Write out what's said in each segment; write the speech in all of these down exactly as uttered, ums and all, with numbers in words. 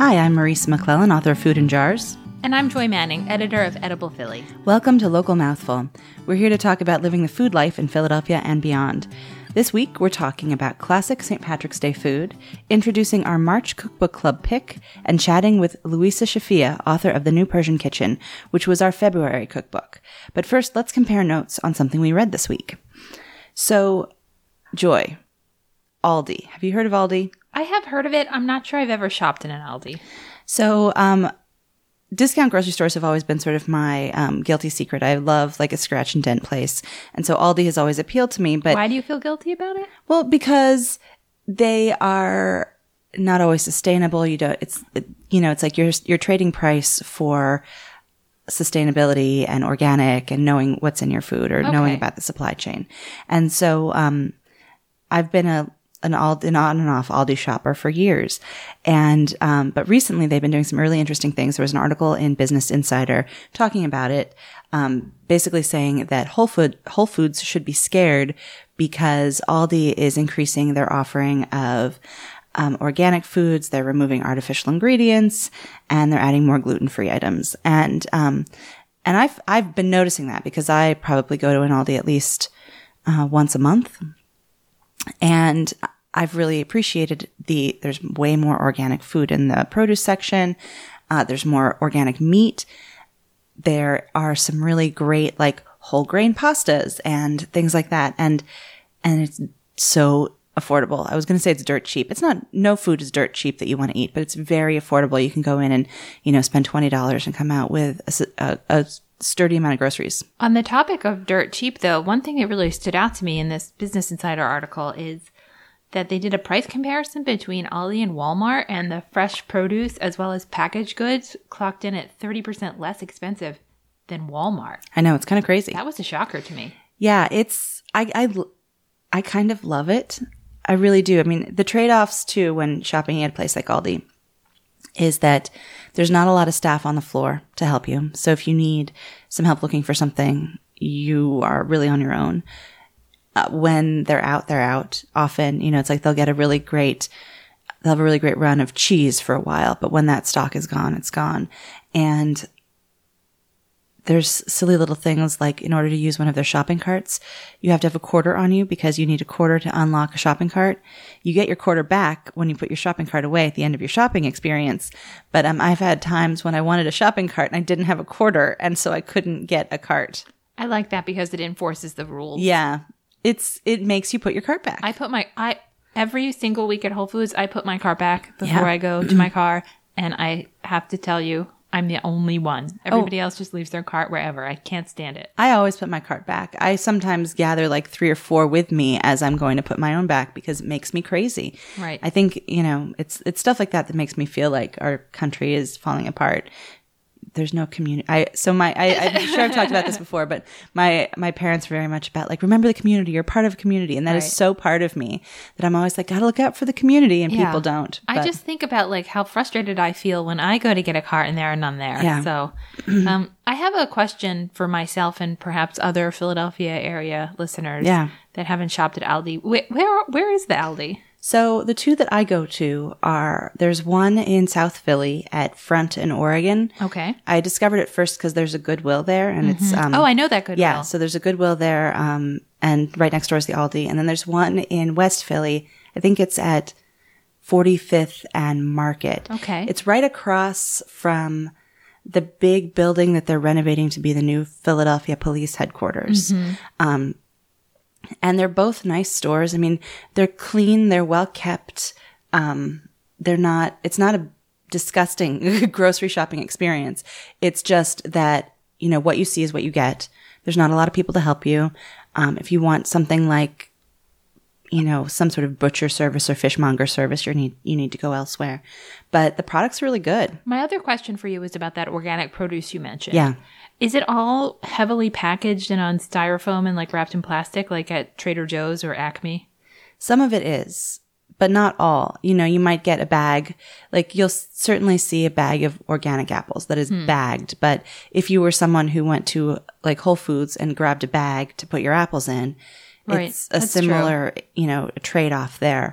Hi, I'm Marisa McClellan, author of Food in Jars. And I'm Joy Manning, editor of Edible Philly. Welcome to Local Mouthful. We're here to talk about living the food life in Philadelphia and beyond. This week, we're talking about classic Saint Patrick's Day food, introducing our March Cookbook Club pick, and chatting with Louisa Shafia, author of The New Persian Kitchen, which was our February cookbook. But first, let's compare notes on something we read this week. So, Joy, Aldi. Have you heard of Aldi? I have heard of it. I'm not sure I've ever shopped in an Aldi. So, um, discount grocery stores have always been sort of my um, guilty secret. I love like a scratch and dent place. And so Aldi has always appealed to me. But why do you feel guilty about it? Well, because they are not always sustainable. You don't, it's, it, you know, it's like you're, you're trading price for sustainability and organic and knowing what's in your food or Okay. knowing about the supply chain. And so, um, I've been a, an Aldi, an on and off Aldi shopper for years. And, um, but recently they've been doing some really interesting things. There was an article in Business Insider talking about it, um, basically saying that Whole Food, Whole Foods should be scared because Aldi is increasing their offering of, um, organic foods. They're removing artificial ingredients and they're adding more gluten-free items. And, um, and I've, I've been noticing that because I probably go to an Aldi at least, uh, once a month. And I've really appreciated the, there's way more organic food in the produce section. Uh, there's more organic meat. There are some really great like whole grain pastas and things like that. And, and it's so affordable. I was going to say it's dirt cheap. It's not, no food is dirt cheap that you want to eat, but it's very affordable. You can go in and, you know, spend twenty dollars and come out with a, a, a sturdy amount of groceries. On the topic of dirt cheap, though, one thing that really stood out to me in this Business Insider article is that they did a price comparison between Aldi and Walmart, and the fresh produce as well as packaged goods clocked in at thirty percent less expensive than Walmart. I know, it's kind of crazy. That was a shocker to me. Yeah, it's, I, I, I kind of love it. I really do. I mean, the trade-offs too when shopping at a place like Aldi is that there's not a lot of staff on the floor to help you. So if you need some help looking for something, you are really on your own. Uh, when they're out, they're out. Often, you know, it's like they'll get a really great, they'll have a really great run of cheese for a while, but when that stock is gone, it's gone. And there's silly little things like in order to use one of their shopping carts, you have to have a quarter on you because you need a quarter to unlock a shopping cart. You get your quarter back when you put your shopping cart away at the end of your shopping experience. But um, I've had times when I wanted a shopping cart and I didn't have a quarter, and so I couldn't get a cart. I like that because it enforces the rules. Yeah. It's, it makes you put your cart back. I put my, I, every single week at Whole Foods, I put my cart back before Yeah. I go to my car. And I have to tell you, I'm the only one. Everybody oh. else just leaves their cart wherever. I can't stand it. I always put my cart back. I sometimes gather like three or four with me as I'm going to put my own back because it makes me crazy. Right. I think, you know, it's, it's stuff like that that makes me feel like our country is falling apart. There's no community. I, so my, I, I'm sure I've talked about this before, but my, my parents were very much about like, remember the community, you're part of a community. And that right. is so part of me that I'm always like, gotta look out for the community, and yeah. people don't. But I just think about like how frustrated I feel when I go to get a cart and there are none there. Yeah. So, um, I have a question for myself and perhaps other Philadelphia area listeners yeah. that haven't shopped at Aldi. Where, where, where is the Aldi? So the two that I go to are, there's one in South Philly at Front in Oregon. Okay. I discovered it first because there's a Goodwill there, and mm-hmm. it's um oh, I know that Goodwill. Yeah, so there's a Goodwill there, um, and right next door is the Aldi, and then there's one in West Philly. I think it's at forty-fifth and Market. Okay. It's right across from the big building that they're renovating to be the new Philadelphia Police Headquarters. Mm-hmm. Um, And they're both nice stores. I mean, they're clean. They're well kept. Um, they're not, it's not a disgusting grocery shopping experience. It's just that, you know, what you see is what you get. There's not a lot of people to help you. Um, if you want something like, you know, some sort of butcher service or fishmonger service, you need, you need to go elsewhere. But the product's really good. My other question for you was about that organic produce you mentioned. Yeah. Is it all heavily packaged and on styrofoam and like wrapped in plastic like at Trader Joe's or Acme? Some of it is, but not all. You know, you might get a bag, like you'll certainly see a bag of organic apples that is hmm. bagged. But if you were someone who went to like Whole Foods and grabbed a bag to put your apples in, right. it's a That's similar, true. you know, trade-off there.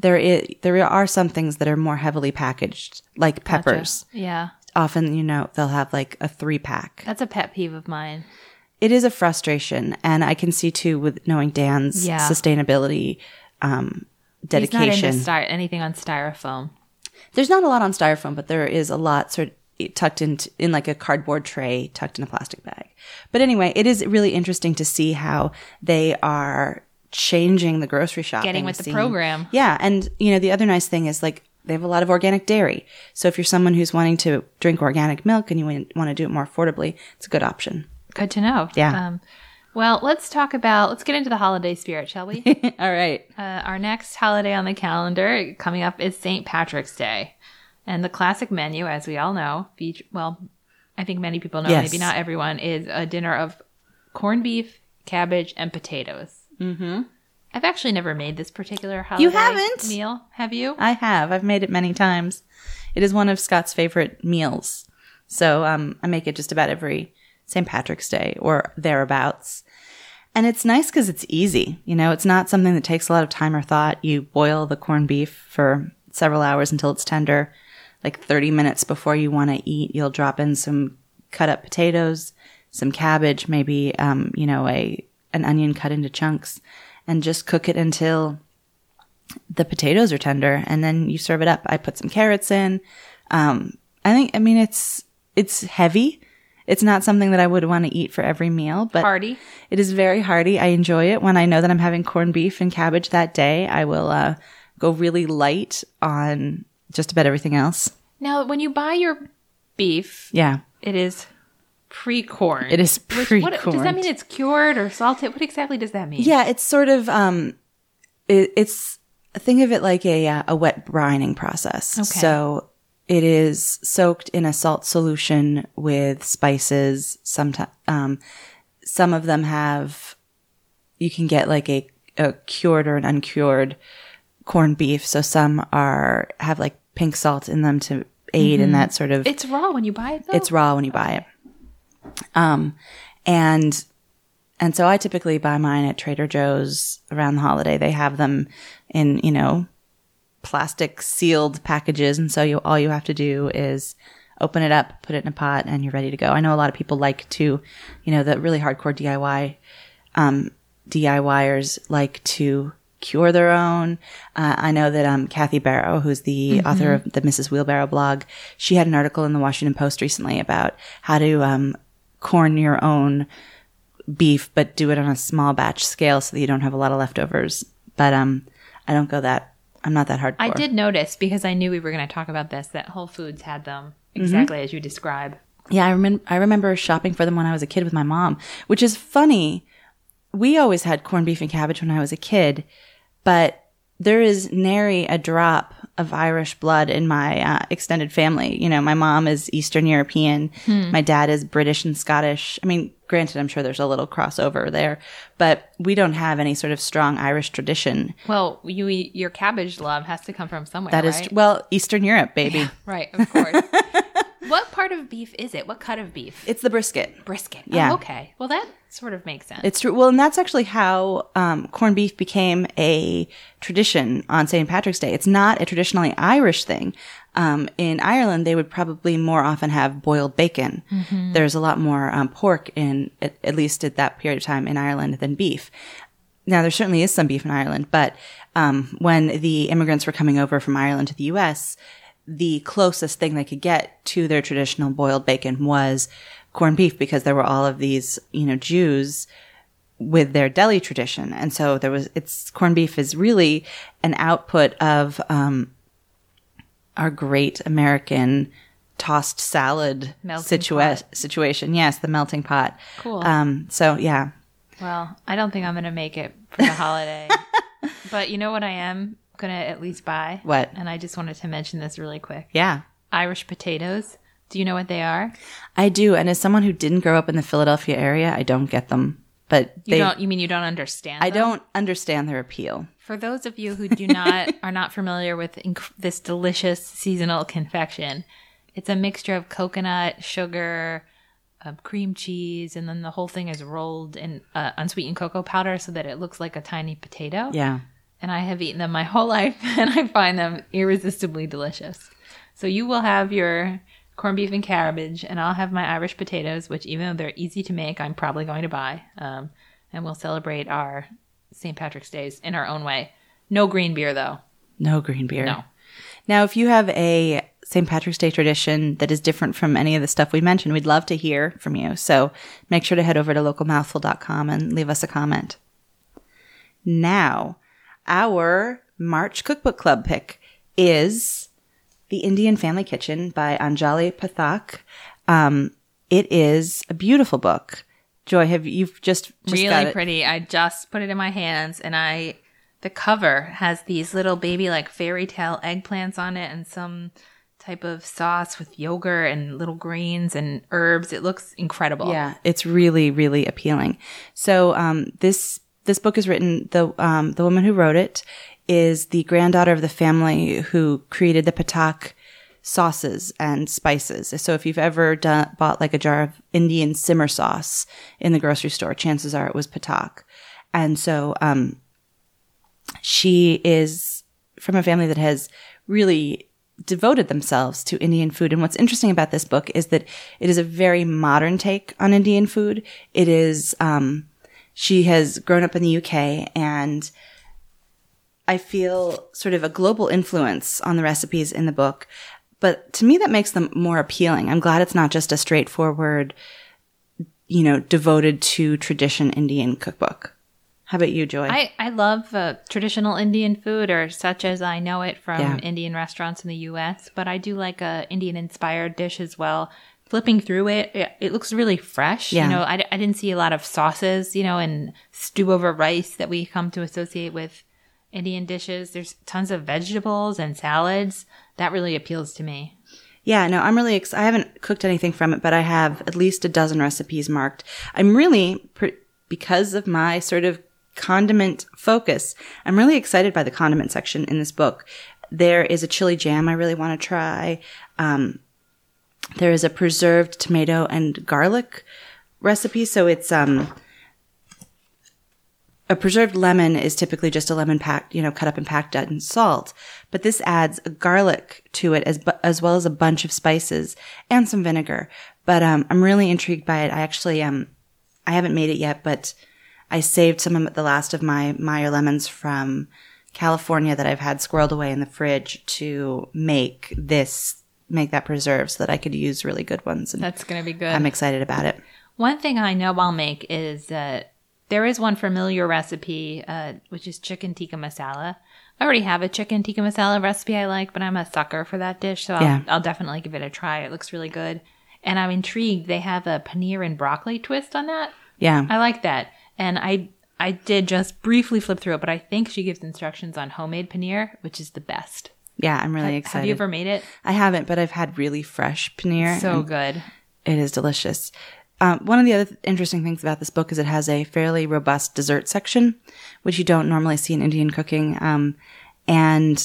there is, there are some things that are more heavily packaged, like peppers. Gotcha. Yeah. Often, you know, they'll have like a three pack. That's a pet peeve of mine. It is a frustration. And I can see too with knowing Dan's Yeah. sustainability um, dedication. He's not into sty- anything on styrofoam. There's not a lot on styrofoam, but there is a lot sort of tucked into in like a cardboard tray tucked in a plastic bag. But anyway, it is really interesting to see how they are changing the grocery shopping Getting with the scene. program. Yeah. And, you know, the other nice thing is like they have a lot of organic dairy. So if you're someone who's wanting to drink organic milk and you want to do it more affordably, it's a good option. Good to know. Yeah. Um, well, let's talk about, let's get into the holiday spirit, shall we? All right. Uh, our next holiday on the calendar coming up is Saint Patrick's Day. And the classic menu, as we all know, feature, well, I think many people know, Yes. maybe not everyone, is a dinner of corned beef, cabbage, and potatoes. Mm-hmm. I've actually never made this particular holiday You haven't? meal. Have you? I have. I've made it many times. It is one of Scott's favorite meals. So um, I make it just about every Saint Patrick's Day or thereabouts. And it's nice because it's easy. You know, it's not something that takes a lot of time or thought. You boil the corned beef for several hours until it's tender. Like thirty minutes before you want to eat, you'll drop in some cut up potatoes, some cabbage, maybe, um, you know, a an onion cut into chunks, and just cook it until the potatoes are tender, and then you serve it up. I put some carrots in. Um, I think, I mean, it's it's heavy. It's not something that I would want to eat for every meal, but Hearty. it is very hearty. I enjoy it. When I know that I'm having corned beef and cabbage that day, I will uh, go really light on just about everything else. Now, when you buy your beef, Yeah, it is pre-corned. it is Which- pre-corned. what- does that mean it's cured or salted? What exactly does that mean? Yeah, it's sort of um, it, it's think of it like a uh, a wet brining process. Okay. So it is soaked in a salt solution with spices. Sometimes um, some of them have you can get like a, a cured or an uncured corned beef. So some are have like pink salt in them to aid in that sort of. It's raw when you buy it, though? It's raw when you buy it. Um, and, and so I typically buy mine at Trader Joe's around the holiday. They have them in, you know, plastic sealed packages. And so you, all you have to do is open it up, put it in a pot, and you're ready to go. I know a lot of people like to, you know, the really hardcore D I Y, um, DIYers like to cure their own. Uh, I know that um, Kathy Barrow, who's the mm-hmm. author of the Missus Wheelbarrow blog, she had an article in the Washington Post recently about how to um, corn your own beef, but do it on a small batch scale so that you don't have a lot of leftovers. But um, I don't go that, I'm not that hardcore. I did notice, because I knew we were going to talk about this, that Whole Foods had them exactly mm-hmm. as you describe. Yeah, I, rem- I remember shopping for them when I was a kid with my mom, which is funny. We always had corned beef and cabbage when I was a kid, but there is nary a drop of Irish blood in my uh, extended family. You know, my mom is Eastern European. Hmm. My dad is British and Scottish. I mean, granted, I'm sure there's a little crossover there, but we don't have any sort of strong Irish tradition. Well, you your cabbage love has to come from somewhere, That is, right? well, Eastern Europe, baby. Yeah, right, of course. What part of beef is it? What cut of beef? It's the brisket. Brisket. Yeah. Oh, okay. Well, that sort of makes sense. It's true. Well, and that's actually how um, corned beef became a tradition on Saint Patrick's Day. It's not a traditionally Irish thing. Um, in Ireland, they would probably more often have boiled bacon. Mm-hmm. There's a lot more um, pork in, at, at least at that period of time in Ireland, than beef. Now, there certainly is some beef in Ireland, but um, when the immigrants were coming over from Ireland to the U S, the closest thing they could get to their traditional boiled bacon was corned beef, because there were all of these, you know, Jews with their deli tradition. And so there was, it's, corned beef is really an output of, um, our great American tossed salad situa- situation. Yes. The melting pot. Cool. Um, so yeah. Well, I don't think I'm going to make it for the holiday, but you know what I am going to at least buy? What? And I just wanted to mention this really quick. Yeah. Irish potatoes. Do you know what they are? I do. And as someone who didn't grow up in the Philadelphia area, I don't get them. But you they, don't, you mean you don't understand I them? don't understand their appeal. For those of you who do not, are not familiar with inc- this delicious seasonal confection, it's a mixture of coconut, sugar, uh, cream cheese, and then the whole thing is rolled in uh, unsweetened cocoa powder so that it looks like a tiny potato. Yeah. and I have eaten them my whole life, and I find them irresistibly delicious. So you will have your corned beef and cabbage, and I'll have my Irish potatoes, which even though they're easy to make, I'm probably going to buy. Um, and we'll celebrate our Saint Patrick's Days in our own way. No green beer, though. No green beer. No. Now, if you have a Saint Patrick's Day tradition that is different from any of the stuff we mentioned, we'd love to hear from you. So make sure to head over to local mouthful dot com and leave us a comment. Now, our March Cookbook Club pick is The Indian Family Kitchen by Anjali Pathak. Um, it is a beautiful book. Joy, have you've just, just really got it. Pretty. I just put it in my hands, and I the cover has these little baby like fairy tale eggplants on it, and some type of sauce with yogurt and little greens and herbs. It looks incredible. Yeah, it's really, really appealing. So um, this this book is written. The um, the woman who wrote it is the granddaughter of the family who created the Pathak sauces and spices. So if you've ever done, bought like a jar of Indian simmer sauce in the grocery store, chances are it was Pathak. And so um, she is from a family that has really devoted themselves to Indian food. And what's interesting about this book is that it is a very modern take on Indian food. It is, um, she has grown up in the U K, and I feel sort of a global influence on the recipes in the book. But to me, that makes them more appealing. I'm glad it's not just a straightforward, you know, devoted to tradition Indian cookbook. How about you, Joy? I, I love uh, traditional Indian food, or such as I know it from Yeah. Indian restaurants in the U S, but I do like a Indian-inspired dish as well. Flipping through it, it, it looks really fresh. Yeah. You know, I, I didn't see a lot of sauces, you know, and stew over rice that we come to associate with Indian dishes. There's tons of vegetables and salads. That really appeals to me. Yeah, no, I'm really ex- I haven't cooked anything from it, but I have at least a dozen recipes marked. I'm really, pre- because of my sort of condiment focus, I'm really excited by the condiment section in this book. There is a chili jam I really want to try. Um, there is a preserved tomato and garlic recipe. So it's, um, a preserved lemon is typically just a lemon packed, you know, cut up and packed in salt. But this adds a garlic to it as bu- as well as a bunch of spices and some vinegar. But um, I'm really intrigued by it. I actually um, I haven't made it yet, but I saved some of the last of my Meyer lemons from California that I've had squirreled away in the fridge to make this, make that preserve so that I could use really good ones. And That's going to be good. I'm excited about it. One thing I know I'll make is uh, there is one familiar recipe, uh, which is chicken tikka masala. I already have a chicken tikka masala recipe I like, but I'm a sucker for that dish, so I'll, Yeah. I'll definitely give it a try. It looks really good. And I'm intrigued. They have a paneer and broccoli twist on that. Yeah. I like that. And I I did just briefly flip through it, but I think she gives instructions on homemade paneer, which is the best. Yeah, I'm really Ha- excited. Have you ever made it? I haven't, but I've had really fresh paneer. So and good. It is delicious. Um, one of the other th- interesting things about this book is it has a fairly robust dessert section, which you don't normally see in Indian cooking, um, and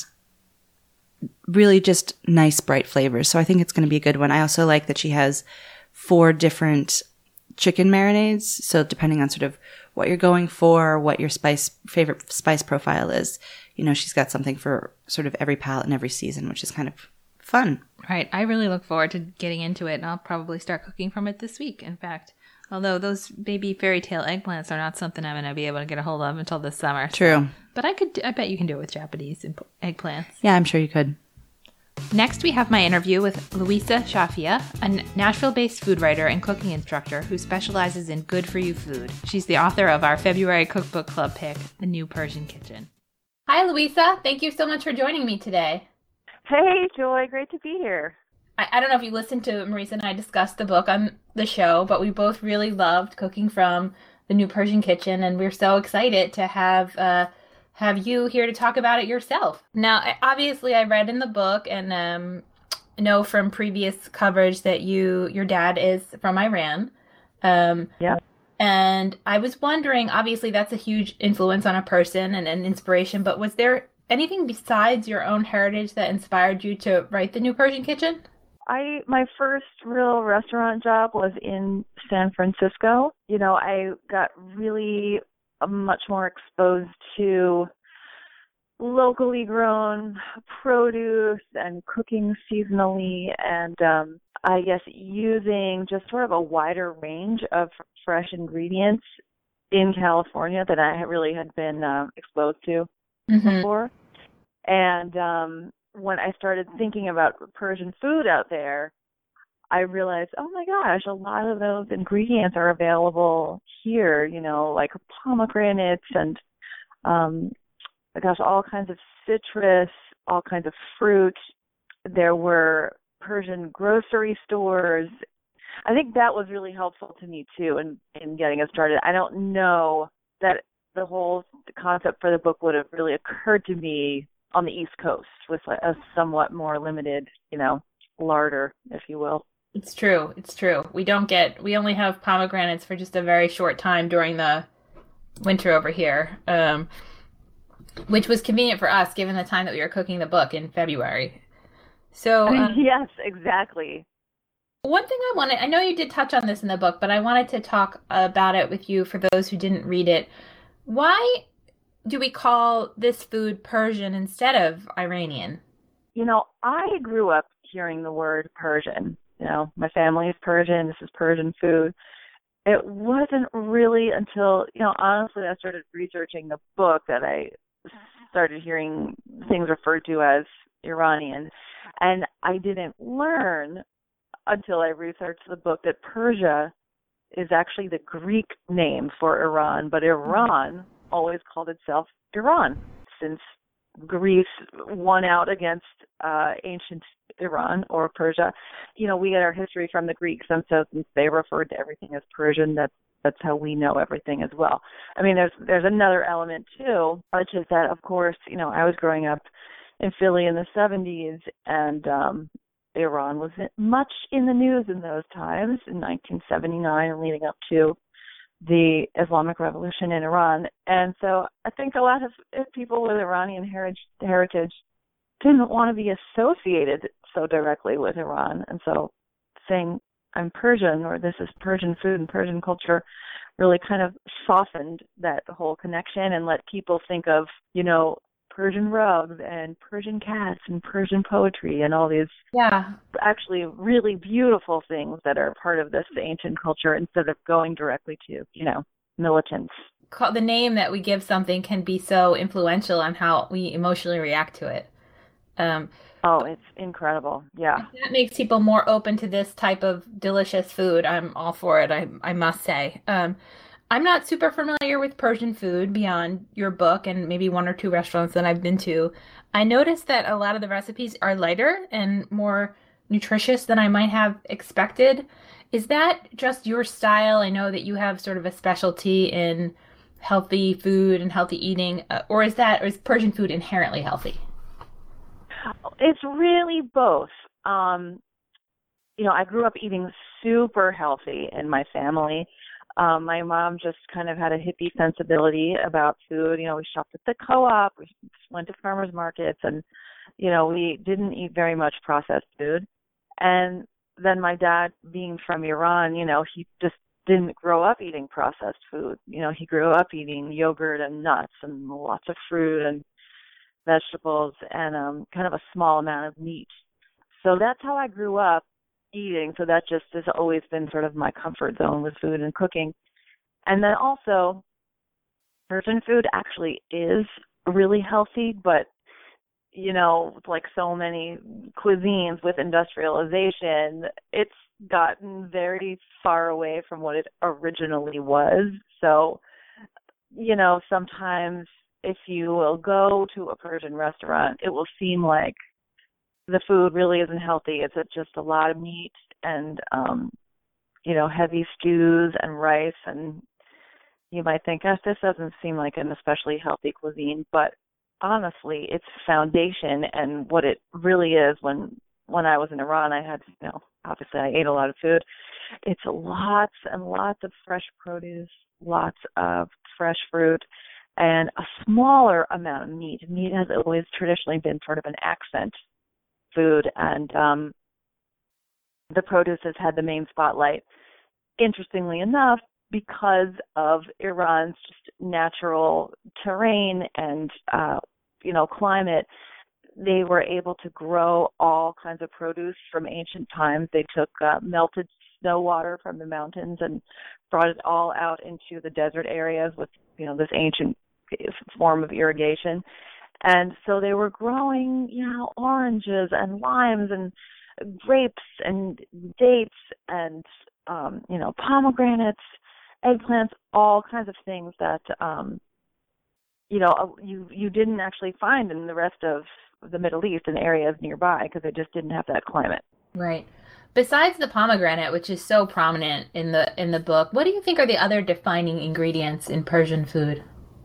really just nice, bright flavors. So I think it's going to be a good one. I also like that she has four different chicken marinades. So depending on sort of what you're going for, what your spice favorite spice profile is, you know, she's got something for sort of every palate and every season, which is kind of fun. Right. I really look forward to getting into it, and I'll probably start cooking from it this week, in fact. Although those baby fairy tale eggplants are not something I'm going to be able to get a hold of until this summer. True. But I could. I bet you can do it with Japanese imp- eggplants. Yeah, I'm sure you could. Next, we have my interview with Louisa Shafia, a Nashville-based food writer and cooking instructor who specializes in good-for-you food. She's the author of our February Cookbook Club pick, The New Persian Kitchen. Hi, Louisa. Thank you so much for joining me today. Hey, Joy. Great to be here. I, I don't know if you listened to Marisa and I discuss the book on the show, but we both really loved cooking from The New Persian Kitchen, and we're so excited to have uh, have you here to talk about it yourself. Now, I- obviously, I read in the book and um, know from previous coverage that you your dad is from Iran. Um, Yeah. And I was wondering, obviously, that's a huge influence on a person and an inspiration, but was there anything besides your own heritage that inspired you to write The New Persian Kitchen? I my first real restaurant job was in San Francisco. You know, I got really uh, much more exposed to locally grown produce and cooking seasonally, and um, I guess using just sort of a wider range of fresh ingredients in California that I really had been uh, exposed to Mm-hmm. before. And um, when I started thinking about Persian food out there, I realized, oh my gosh, a lot of those ingredients are available here, you know, like pomegranates and, um, gosh, all kinds of citrus, all kinds of fruit. There were Persian grocery stores. I think that was really helpful to me too in, in getting us started. I don't know that the whole concept for the book would have really occurred to me on the East Coast with a somewhat more limited, you know, larder, if you will. It's true. It's true. We don't get, we only have pomegranates for just a very short time during the winter over here, um, which was convenient for us given the time that we were cooking the book in February. So, um, yes, exactly. one thing I wanted, I know you did touch on this in the book, but I wanted to talk about it with you for those who didn't read it. Why do we call this food Persian instead of Iranian? You know, I grew up hearing the word Persian. You know, my family is Persian. This is Persian food. It wasn't really until, you know, honestly, I started researching the book that I started hearing things referred to as Iranian. And I didn't learn until I researched the book that Persia is actually the Greek name for Iran, but Iran always called itself Iran since Greece won out against uh, ancient Iran or Persia. You know, we get our history from the Greeks, and so since they referred to everything as Persian, that's that's how we know everything as well. I mean, there's there's another element too, which is that, of course, you know, I was growing up in Philly in the seventies, and um, Iran was much in the news in those times, in nineteen seventy-nine and leading up to the Islamic Revolution in Iran. And so I think a lot of people with Iranian heritage didn't want to be associated so directly with Iran. And so saying I'm Persian or this is Persian food and Persian culture really kind of softened that whole connection and let people think of, you know, Persian rugs and Persian cats and Persian poetry and all these yeah. actually really beautiful things that are part of this ancient culture instead of going directly to, you know, militants. The name that we give something can be so influential on how we emotionally react to it. Um, oh, it's incredible. Yeah. That makes people more open to this type of delicious food. I'm all for it, I, I must say. Um, I'm not super familiar with Persian food beyond your book and maybe one or two restaurants that I've been to. I noticed that a lot of the recipes are lighter and more nutritious than I might have expected. Is that just your style? I know that you have sort of a specialty in healthy food and healthy eating, uh, or is that, or is Persian food inherently healthy? It's really both. Um, you know, I grew up eating super healthy in my family. Um, my mom just kind of had a hippie sensibility about food. You know, we shopped at the co-op, we went to farmers markets, and, you know, we didn't eat very much processed food. And then my dad, being from Iran, you know, he just didn't grow up eating processed food. You know, he grew up eating yogurt and nuts and lots of fruit and vegetables and um, kind of a small amount of meat. So that's how I grew up eating. So that just has always been sort of my comfort zone with food and cooking. And then also, Persian food actually is really healthy, but, you know, like so many cuisines with industrialization, it's gotten very far away from what it originally was. So, you know, sometimes if you will go to a Persian restaurant, it will seem like the food really isn't healthy. It's just a lot of meat and, um, you know, heavy stews and rice. And you might think, gosh, this doesn't seem like an especially healthy cuisine. But honestly, its foundation and what it really is. When when I was in Iran, I had, you know, obviously I ate a lot of food. It's lots and lots of fresh produce, lots of fresh fruit, and a smaller amount of meat. Meat has always traditionally been sort of an accent food, and um, the produce has had the main spotlight, interestingly enough, because of Iran's just natural terrain and uh, you know, climate, they were able to grow all kinds of produce from ancient times. They took uh, melted snow water from the mountains and brought it all out into the desert areas with, you know, this ancient form of irrigation. And so they were growing, you know, oranges and limes and grapes and dates and, um, you know, pomegranates, eggplants, all kinds of things that, um, you know, you, you didn't actually find in the rest of the Middle East and areas nearby because they just didn't have that climate. Right. Besides the pomegranate, which is so prominent in the in the book, what do you think are the other defining ingredients in Persian food?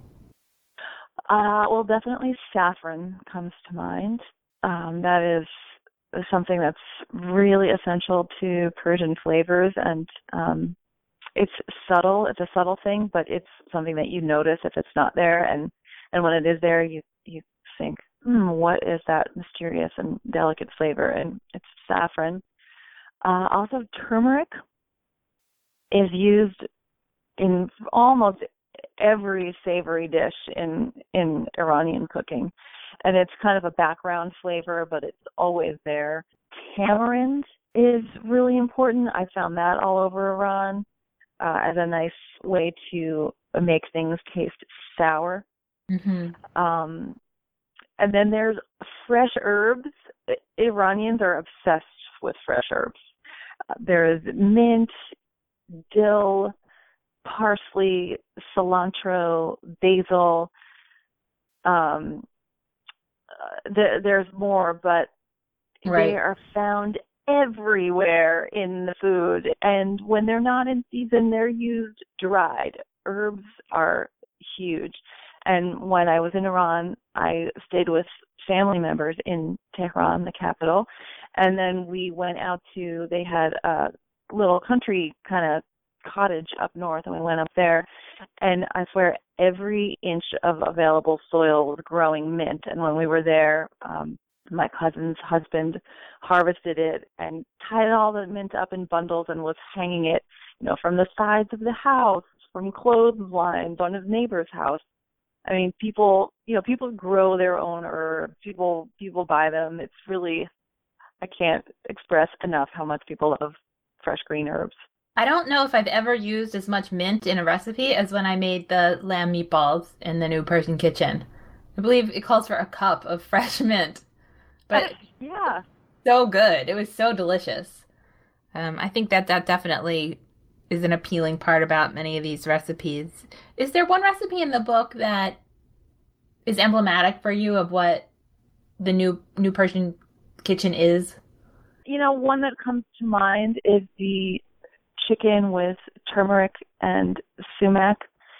Uh, well, definitely saffron comes to mind. Um, that is something that's really essential to Persian flavors, and um, it's subtle. It's a subtle thing, but it's something that you notice if it's not there, and, and when it is there, you you think, hmm, what is that mysterious and delicate flavor? And it's saffron. Uh, also, turmeric is used in almost every savory dish in in Iranian cooking, and it's kind of a background flavor, but it's always there. Tamarind is really important. I found that all over Iran uh, as a nice way to make things taste sour. Mm-hmm. Um, and then there's fresh herbs. Iranians are obsessed with fresh herbs. Uh, there's mint, dill, parsley, cilantro, basil. Um, uh, th- there's more, but right. They are found everywhere in the food. And when they're not in season, they're used dried. Herbs are huge. And when I was in Iran, I stayed with family members in Tehran, the capital. And then we went out to, they had a little country kind of cottage up north, and we went up there, and I swear every inch of available soil was growing mint. And when we were there, um, my cousin's husband harvested it and tied all the mint up in bundles and was hanging it, you know, from the sides of the house, from clotheslines on his neighbor's house. I mean, people, you know, people grow their own herbs. People, people buy them. It's really, I can't express enough how much people love fresh green herbs. I don't know if I've ever used as much mint in a recipe as when I made the lamb meatballs in the New Persian Kitchen. I believe it calls for a cup of fresh mint. But yeah, so good. It was so delicious. Um, I think that that definitely is an appealing part about many of these recipes. Is there one recipe in the book that is emblematic for you of what the new New Persian Kitchen is? You know, one that comes to mind is the chicken with turmeric and sumac.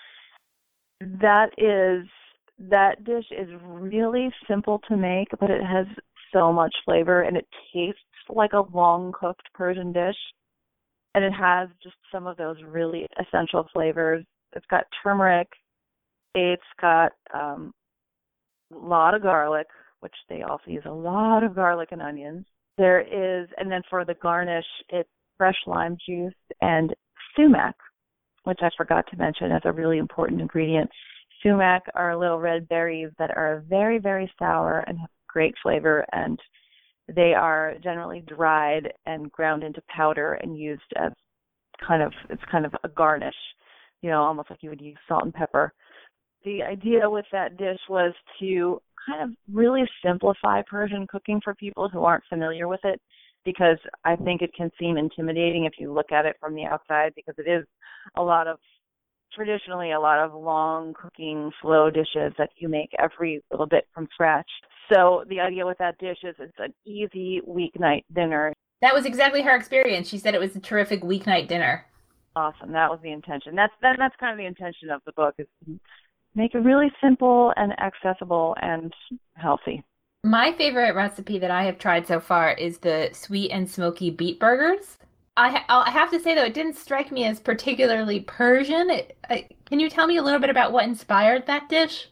That is, that dish is really simple to make, but it has so much flavor, and it tastes like a long-cooked Persian dish. And it has just some of those really essential flavors. It's got turmeric. It's got um, a lot of garlic, which they also use a lot of garlic and onions. There is, and then for the garnish, it's fresh lime juice and sumac, which I forgot to mention as a really important ingredient. Sumac are little red berries that are very, very sour and have great flavor, and they are generally dried and ground into powder and used as kind of, it's kind of a garnish, you know, almost like you would use salt and pepper. The idea with that dish was to kind of really simplify Persian cooking for people who aren't familiar with it, because I think it can seem intimidating if you look at it from the outside, because it is a lot of, traditionally a lot of long cooking, slow dishes that you make every little bit from scratch. So the idea with that dish is it's an easy weeknight dinner. That was exactly her experience. She said it was a terrific weeknight dinner. Awesome. That was the intention. That's that, that's kind of the intention of the book, is to make it really simple and accessible and healthy. My favorite recipe that I have tried so far is the sweet and smoky beet burgers. I, ha- I have to say, though, it didn't strike me as particularly Persian. It, I, can you tell me a little bit about what inspired that dish?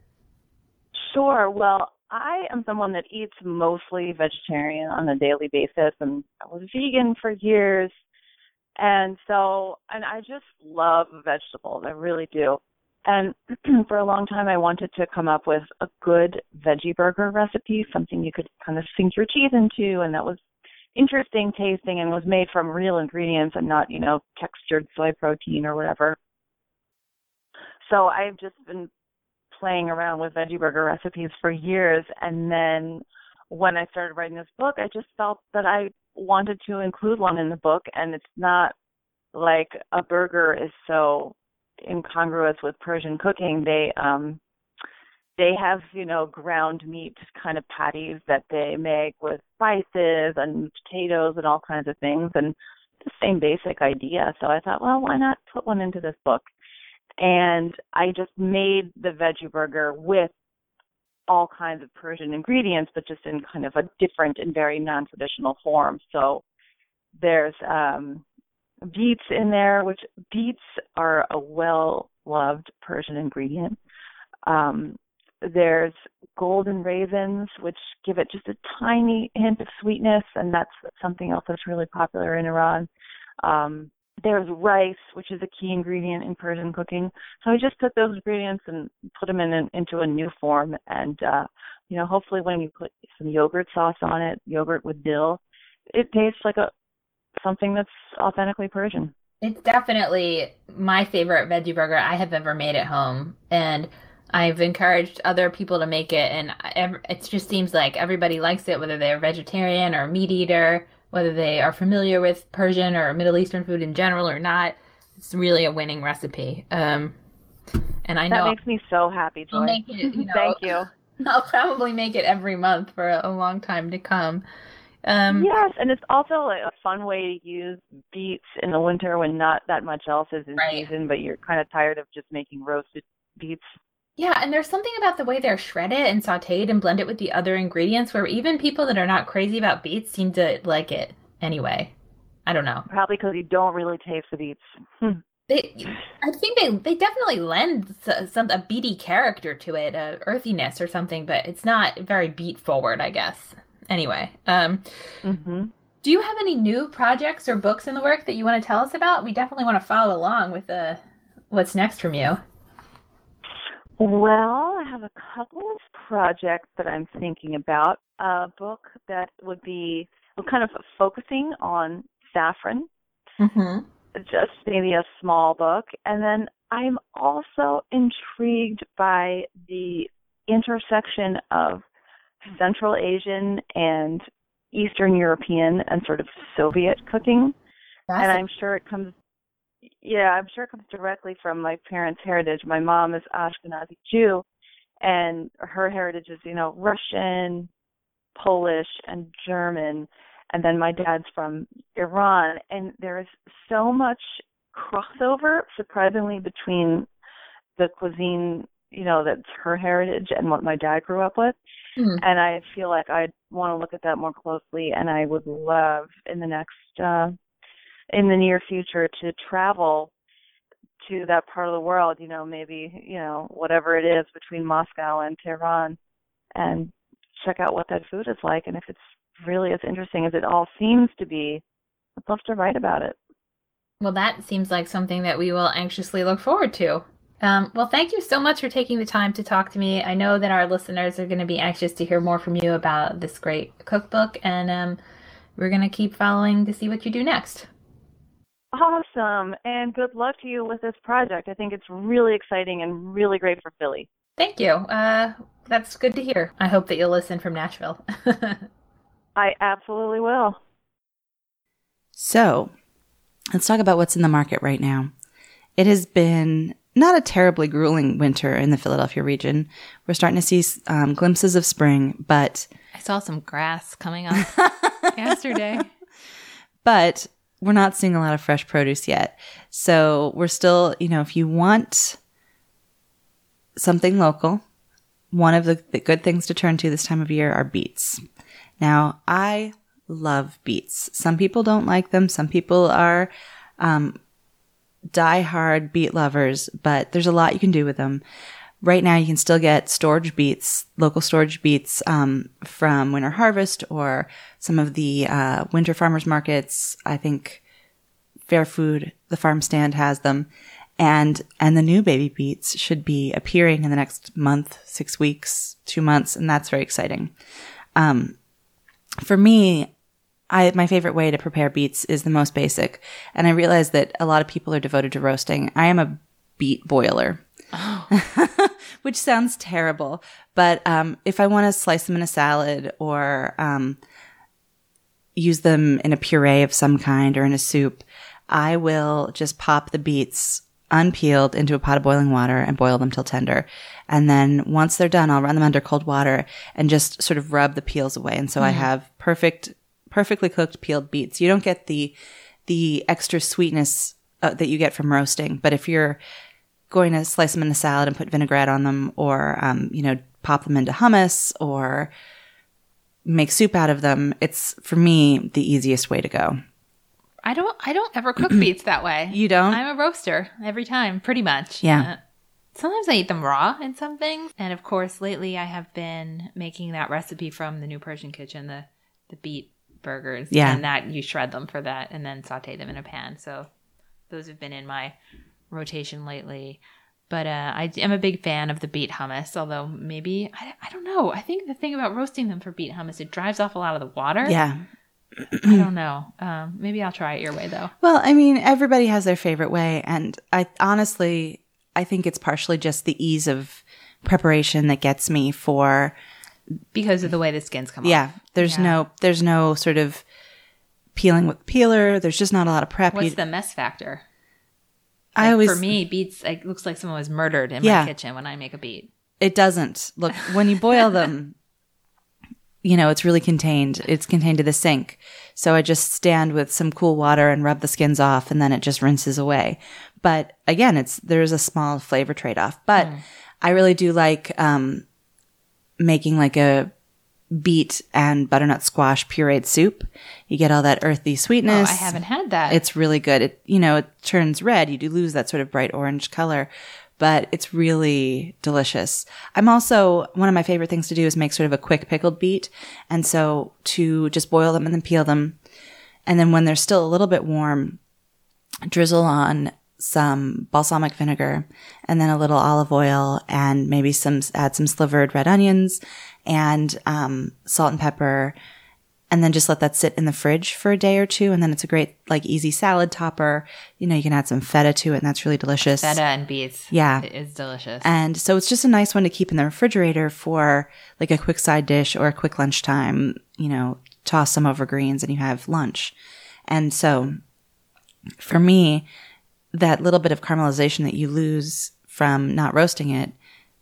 Sure. Well, I am someone that eats mostly vegetarian on a daily basis, and I was vegan for years. And so, and I just love vegetables. I really do. And for a long time, I wanted to come up with a good veggie burger recipe, something you could kind of sink your teeth into, and that was interesting tasting and was made from real ingredients and not, you know, textured soy protein or whatever. So I've just been playing around with veggie burger recipes for years. And then when I started writing this book, I just felt that I wanted to include one in the book. And it's not like a burger is so incongruous with Persian cooking. They, um, They have, you know, ground meat kind of patties that they make with spices and potatoes and all kinds of things, and the same basic idea. So I thought, well, why not put one into this book? And I just made the veggie burger with all kinds of Persian ingredients, but just in kind of a different and very non-traditional form. So there's um, beets in there, which beets are a well-loved Persian ingredient. Um, There's golden raisins, which give it just a tiny hint of sweetness, and that's something else that's really popular in Iran. Um, there's rice, which is a key ingredient in Persian cooking. So I just took those ingredients and put them in an, into a new form, and uh, you know, hopefully when you put some yogurt sauce on it, yogurt with dill, it tastes like a something that's authentically Persian. It's definitely my favorite veggie burger I have ever made at home, and I've encouraged other people to make it, and it just seems like everybody likes it, whether they're vegetarian or meat eater, whether they are familiar with Persian or Middle Eastern food in general or not. It's really a winning recipe. Um, and I know that makes me so happy, Joy. I'll make it, you know, Thank you. I'll probably make it every month for a long time to come. Um, yes, and it's also like a fun way to use beets in the winter when not that much else is in right. season, but you're kind of tired of just making roasted beets. Yeah, and there's something about the way they're shredded and sautéed and blended with the other ingredients where even people that are not crazy about beets seem to like it anyway. I don't know. Probably because you don't really taste the beets. They, I think they they definitely lend some a beety character to it, a earthiness or something, but it's not very beet forward, I guess. Anyway, um, mm-hmm. do you have any new projects or books in the work that you want to tell us about? We definitely want to follow along with the what's next from you. Well, I have a couple of projects that I'm thinking about. A book that would be kind of focusing on saffron, mm-hmm. just maybe a small book. And then I'm also intrigued by the intersection of Central Asian and Eastern European and sort of Soviet cooking. That's and I'm sure it comes Yeah, I'm sure it comes directly from my parents' heritage. My mom is Ashkenazi Jew, and her heritage is, you know, Russian, Polish, and German. And then my dad's from Iran. And there is so much crossover, surprisingly, between the cuisine, you know, that's her heritage and what my dad grew up with. Mm. And I feel like I want to look at that more closely, and I would love in the next uh in the near future to travel to that part of the world, you know, maybe, you know, whatever it is between Moscow and Tehran, and check out what that food is like. And if it's really as interesting as it all seems to be, I'd love to write about it. Well, that seems like something that we will anxiously look forward to. Um, well, thank you so much for taking the time to talk to me. I know that our listeners are going to be anxious to hear more from you about this great cookbook, and um, we're going to keep following to see what you do next. Awesome. And good luck to you with this project. I think it's really exciting and really great for Philly. Thank you. Uh, that's good to hear. I hope that you'll listen from Nashville. I absolutely will. So let's talk about what's in the market right now. It has been not a terribly grueling winter in the Philadelphia region. We're starting to see um, glimpses of spring, but I saw some grass coming up yesterday. But we're not seeing a lot of fresh produce yet. So we're still, you know, if you want something local, one of the, the good things to turn to this time of year are beets. Now, I love beets. Some people don't like them. Some people are um, die-hard beet lovers, but there's a lot you can do with them. Right now, you can still get storage beets, local storage beets um, from Winter Harvest or some of the uh, winter farmers markets. I think Fair Food, the farm stand, has them. And, and the new baby beets should be appearing in the next month, six weeks, two months. And that's very exciting. Um, for me, I, my favorite way to prepare beets is the most basic. And I realize that a lot of people are devoted to roasting. I am a beet boiler, oh. which sounds terrible. But, um, if I want to slice them in a salad or, um, use them in a puree of some kind or in a soup, I will just pop the beets unpeeled into a pot of boiling water and boil them till tender. And then once they're done, I'll run them under cold water and just sort of rub the peels away. And so mm. I have perfect, perfectly cooked peeled beets. You don't get the, the extra sweetness uh, that you get from roasting. But if you're going to slice them in a salad and put vinaigrette on them or, um, you know, pop them into hummus or make soup out of them, it's, for me, the easiest way to go. I don't I don't ever cook beets that way. You don't? I'm a roaster every time, pretty much. Yeah. Uh, sometimes I eat them raw in some things. And of course, lately I have been making that recipe from the New Persian Kitchen, the, the beet burgers. Yeah. And that you shred them for that and then saute them in a pan. So those have been in my rotation lately. But uh, I am a big fan of the beet hummus, although maybe, I, I don't know. I think the thing about roasting them for beet hummus, it drives off a lot of the water. Yeah. I don't know. Um, maybe I'll try it your way, though. Well, I mean, everybody has their favorite way. And I honestly, I think it's partially just the ease of preparation that gets me for. Because of the way the skins come yeah, off. There's Yeah. no, there's no sort of peeling with peeler. There's just not a lot of prep. What's You- the mess factor? I Like, always, for me, beets, like, looks like someone was murdered in Yeah. my kitchen when I make a beet. it doesn't. Look, when you boil them, you know, it's really contained. It's contained to the sink. So I just stand with some cool water and rub the skins off and then it just rinses away. But again, it's, there's a small flavor trade-off. But mm. I really do like, um, making like a beet and butternut squash pureed soup. You get all that earthy sweetness. Oh, I haven't had that. It's really good. It, you know, it turns red. You do lose that sort of bright orange color, but it's really delicious. I'm also, one of my favorite things to do is make sort of a quick pickled beet. And so to just boil them and then peel them. And then when they're still a little bit warm, drizzle on some balsamic vinegar and then a little olive oil and maybe some, add some slivered red onions and, um, salt and pepper. And then just let that sit in the fridge for a day or two. And then it's a great, like, easy salad topper. You know, you can add some feta to it, and that's really delicious. Feta and beets. Yeah. It is delicious. And so it's just a nice one to keep in the refrigerator for, like, a quick side dish or a quick lunchtime. You know, toss some over greens and you have lunch. And so for me, that little bit of caramelization that you lose from not roasting it,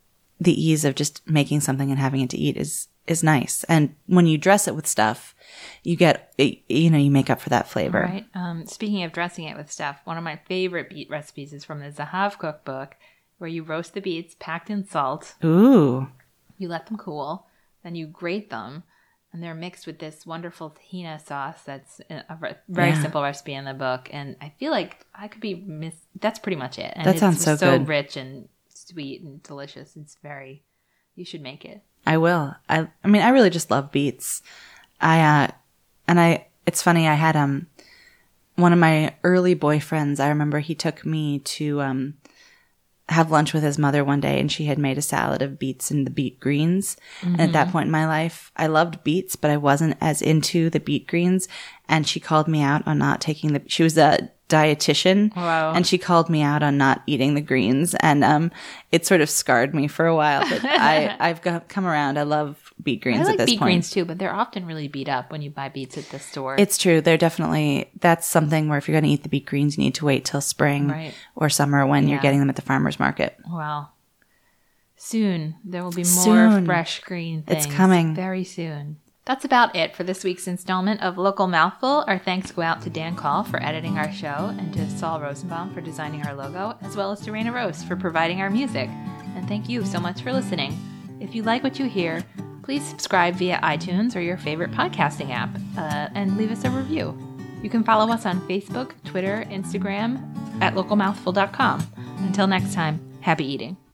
the ease of just making something and having it to eat is is nice. And when you dress it with stuff, you get, you know, you make up for that flavor. Right. Um, speaking of dressing it with stuff, one of my favorite beet recipes is from the Zahav cookbook, where you roast the beets packed in salt. Ooh. You let them cool, then you grate them, and they're mixed with this wonderful tahina sauce that's a very yeah. simple recipe in the book. And I feel like I could be miss. That's pretty much it. And that it's sounds so, so good. rich and sweet and delicious. It's very, you should make it. I will. I I mean, I really just love beets. I, uh, and I, it's funny, I had, um, one of my early boyfriends, I remember he took me to, um, have lunch with his mother one day and she had made a salad of beets and the beet greens. Mm-hmm. And at that point in my life, I loved beets, but I wasn't as into the beet greens. And she called me out on not taking the, she was a dietitian. Wow. And she called me out on not eating the greens. And, um, it sort of scarred me for a while, but I, I've got, come around. I love beet greens I like at this beet point. greens too, but they're often really beat up when you buy beets at the store. It's true. They're definitely, that's something where if you're going to eat the beet greens, you need to wait till spring right. or summer when yeah. you're getting them at the farmer's market. Well, soon there will be more Soon. fresh green things. It's coming. Very soon. That's about it for this week's installment of Local Mouthful. Our thanks go out to Dan Call for editing our show and to Saul Rosenbaum for designing our logo, as well as to Raina Rose for providing our music. And thank you so much for listening. If you like what you hear, please subscribe via iTunes or your favorite podcasting app uh, and leave us a review. You can follow us on Facebook, Twitter, Instagram, at local mouthful dot com. Until next time, happy eating.